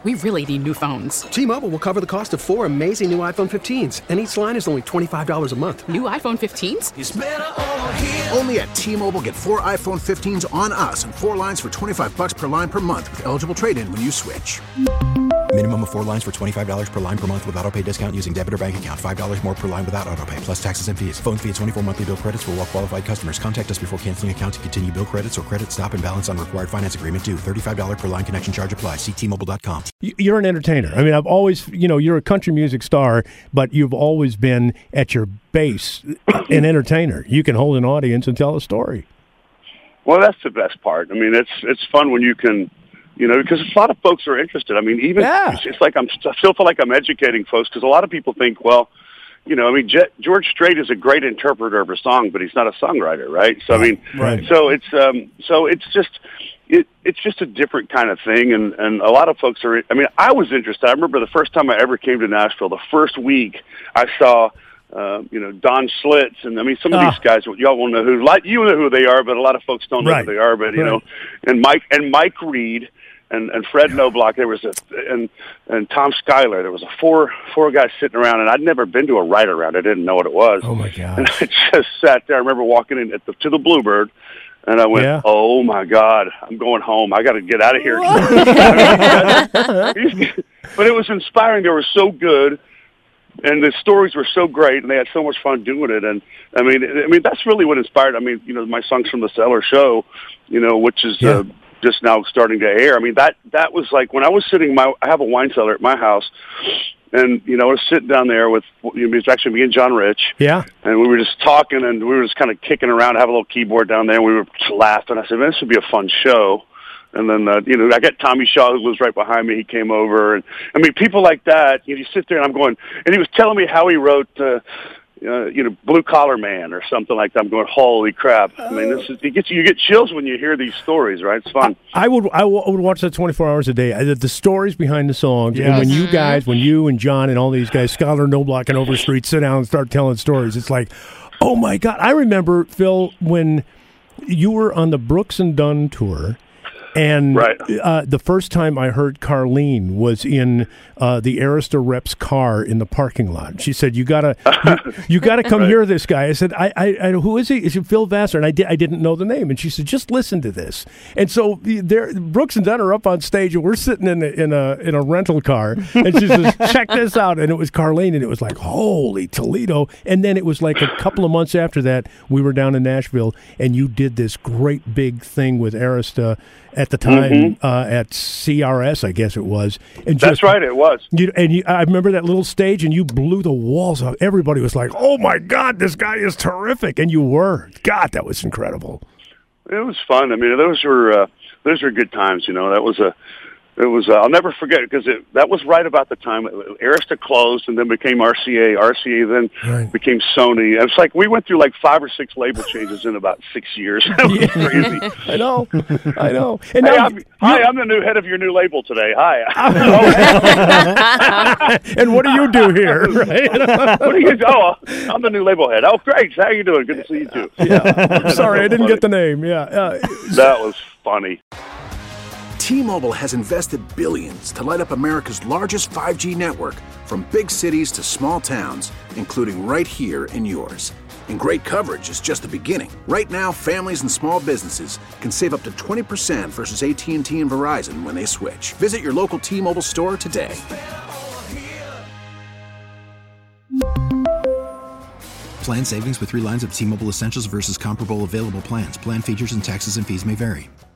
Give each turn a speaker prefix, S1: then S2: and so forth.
S1: We really need new phones.
S2: T-Mobile will cover the cost of 4 amazing new iPhone 15s, and each line is only $25 a month.
S1: New iPhone 15s?
S3: It's better over here.
S4: Only at T-Mobile, get 4 iPhone 15s on us and 4 lines for $25 per line per month with eligible trade-in when you switch.
S5: Minimum of 4 lines for $25 per line per month with autopay discount using debit or bank account. $5 more per line without autopay, plus taxes and fees. Phone fee at 24 monthly bill credits for well-qualified customers. Contact us before canceling account to continue bill credits or credit stop and balance on required finance agreement due. $35 per line connection charge applies. See T-Mobile.com.
S6: You're an entertainer. I mean, I've always, you're a country music star, but you've always been at your base an entertainer. You can hold an audience and tell a story.
S7: Well, that's the best part. I mean, it's fun when you can, because a lot of folks are interested. I mean, it's like I still feel like I'm educating folks because a lot of people think, well, George Strait is a great interpreter of a song, but he's not a songwriter, right? So it's just a different kind of thing, and a lot of folks are. I mean, I was interested. I remember the first time I ever came to Nashville. The first week I saw, Don Schlitz, and I mean some of these guys. Y'all won't know who, like you know who they are, but a lot of folks don't know who they are. But and Mike Reed. And Fred Knobloch, there was and Tom Schuyler. There was four guys sitting around, and I'd never been to a ride around. I didn't know what it was.
S6: Oh my God!
S7: And I just sat there. I remember walking in to the Bluebird, and I went, "Oh my God, I'm going home. I got to get out of here." But it was inspiring. They were so good, and the stories were so great, and they had so much fun doing it. And I mean, that's really what inspired. I mean, my Songs from the Cellar show, which is. Just now starting to air. I mean, that was like when I was sitting. I have a wine cellar at my house, and I was sitting down there with it was actually me and John Rich.
S6: Yeah,
S7: and we were just talking, and we were just kind of kicking around. I have a little keyboard down there, and we were laughing. I said, "Man, this would be a fun show." And then I got Tommy Shaw, who was right behind me. He came over, and I mean, people like that. You sit there, and I'm going, and he was telling me how he wrote. Blue Collar Man or something like that. I'm going, holy crap! I mean, you get chills when you hear these stories, right? It's fun.
S6: I would watch that 24 hours a day. The stories behind the songs, and when you and John and all these guys, Schuyler, Knobloch, and Overstreet sit down and start telling stories, it's like, oh my God! I remember, Phil, when you were on the Brooks and Dunn tour. And the first time I heard Carlene was in the Arista rep's car in the parking lot. She said, "You gotta come hear this guy." I said, "I who is he?" Is it Phil Vassar? And I didn't know the name. And she said, "Just listen to this." And so Brooks and Dunn are up on stage, and we're sitting in a rental car. And she says, "Check this out." And it was Carlene, and it was like, holy Toledo. And then it was like a couple of months after that, we were down in Nashville, and you did this great big thing with Arista. At the time, at CRS, I guess it was. And
S7: that's right, it was.
S6: I remember that little stage, and you blew the walls off. Everybody was like, "Oh my God, this guy is terrific!" And you were. God, that was incredible.
S7: It was fun. I mean, those were good times. I'll never forget it because that was right about the time Arista closed and then became RCA. RCA then became Sony. It's like we went through like 5 or 6 label changes in about 6 years. It was crazy.
S6: I know.
S7: And I'm the new head of your new label today. Hi.
S6: And what do you do here? Right?
S7: What do you do? Oh, I'm the new label head. Oh, great. How you doing? Good to see you too.
S6: Yeah. Sorry, I didn't get the name. Yeah.
S7: That was funny.
S4: T-Mobile has invested billions to light up America's largest 5G network, from big cities to small towns, including right here in yours. And great coverage is just the beginning. Right now, families and small businesses can save up to 20% versus AT&T and Verizon when they switch. Visit your local T-Mobile store today.
S5: Plan savings with 3 lines of T-Mobile Essentials versus comparable available plans. Plan features and taxes and fees may vary.